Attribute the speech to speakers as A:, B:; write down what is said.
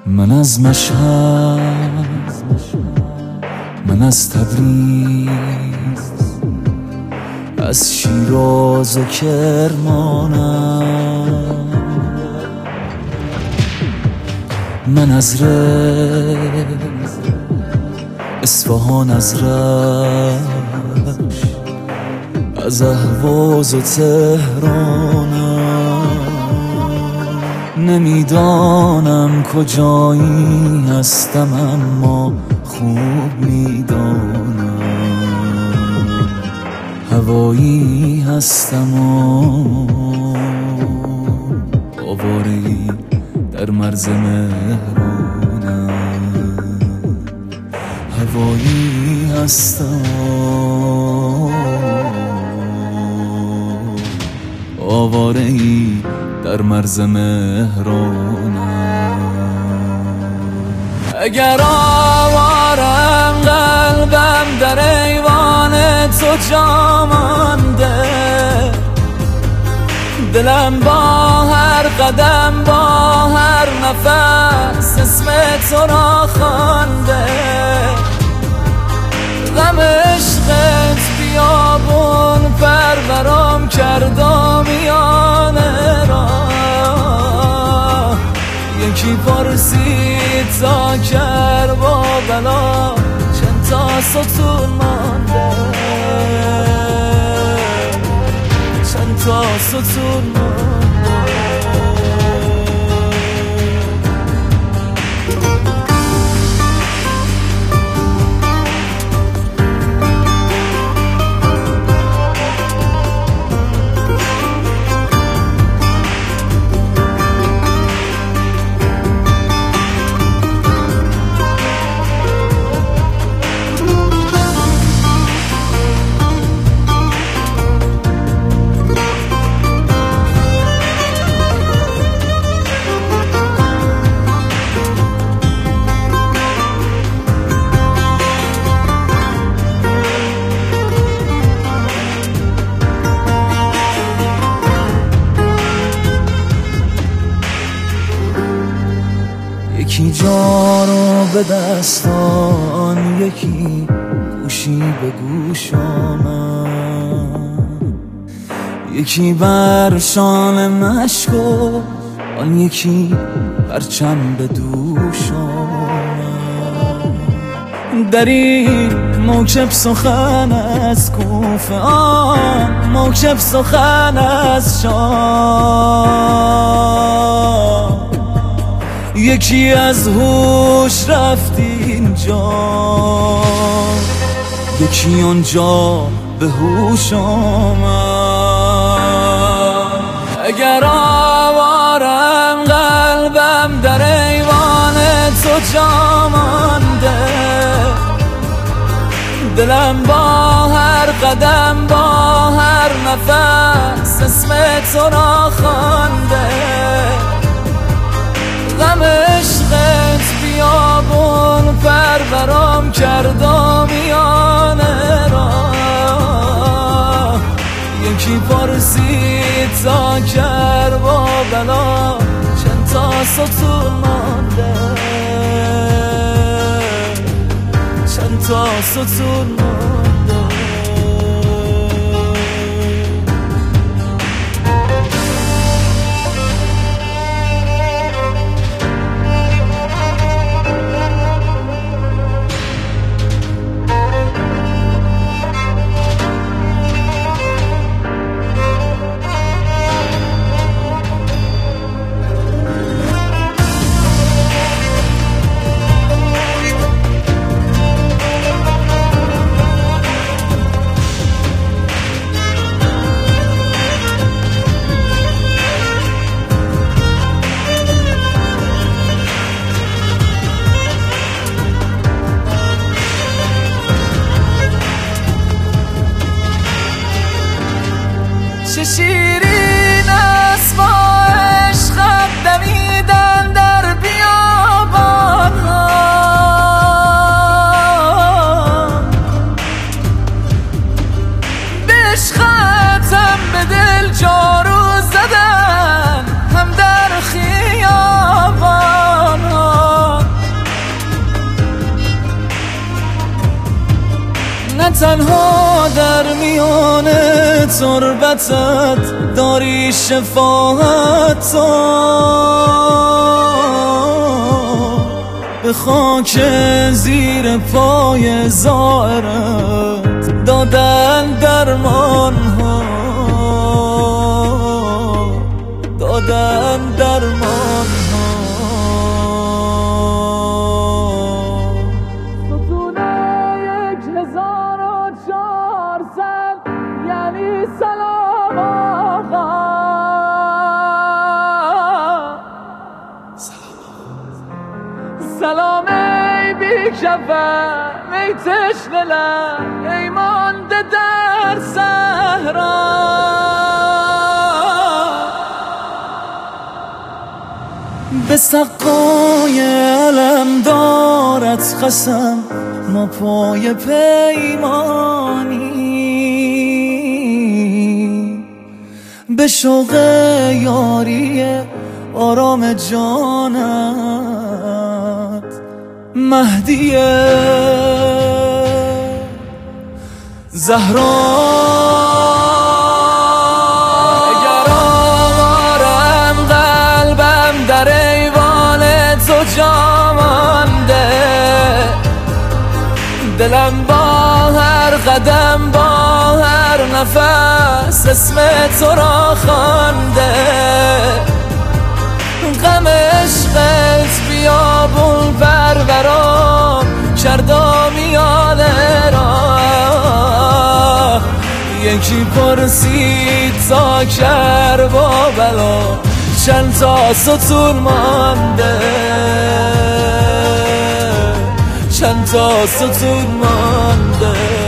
A: من از مشهد، من از تبریز، از شیراز و کرمانم، من از رز، اصفهان، از رشت، از اهواز و تهرانم. نمیدانم کجایی هستم اما خوب میدانم هوایی هستم و آواره‌ای در مرز مهرانم. هوایی هستم و آواره‌ای در مرز مهرانم. اگر آوارم قلبم در ایوان تو جا مانده، دلم با هر قدم با هر نفس اسم تو را خوانده. غم عشقت بیابون پرورم کرد و میانه را. یکی پرسید تا کرب و بلا چند تا ستون مانده، چند تا ستون مانده. یکی جان رو به دستان، یکی گوشی به گوش آمد، یکی بر شان مشک و آن یکی پرچم به دوش آمد. در این موکب سخن از کوفه، آن موکب سخن از شام. یکی از هوش رفت اینجا، یکی آنجا به هوش آمد. اگر آوارم قلبم در ایوان تو جا مانده، دلم با هر قدم با هر نفس اسم تو را خوانده. غم عشقت بیابون پرورم کرد و میانه را. یکی پرسید تا کرب و بلا چند تا ستون مانده، چند تا ستون مانده. تنها در میان تربتت داری شفاعت به خاک زیر پای زائرت دادن درمان ها، دادن درمان ها. ستونه 1400 یعنی سلام آقا، سلام ای بیکفن ای تشنه لب ای مانده در صحرا، به سقای علمدارت قسم ما پای پیمانی، به شوق یاری آرام جانت مهدیه زهرا. اگر آوارم قلبم در ایوان تو جا مانده، دلم با هر قدم با هر نفس اسم تو را خوانده، غم عشقت بیابون پرورام کردا میانه را، یکی پرسید تا کربا بلا چند تا ستون مانده، چند تا ستون مانده.